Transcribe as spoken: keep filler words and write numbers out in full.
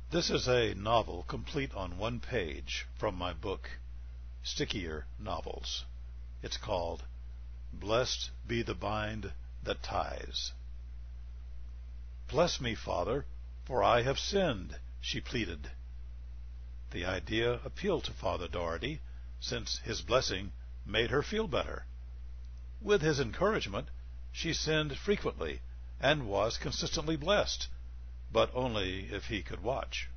This is a novel complete on one page from my book, Stickier Novels. It's called Blessed Be the Bind That Ties. "Bless me, Father, for I have sinned," she pleaded. The idea appealed to Father Doherty, since his blessing made her feel better. With his encouragement, she sinned frequently and was consistently blessed, but only if he could watch.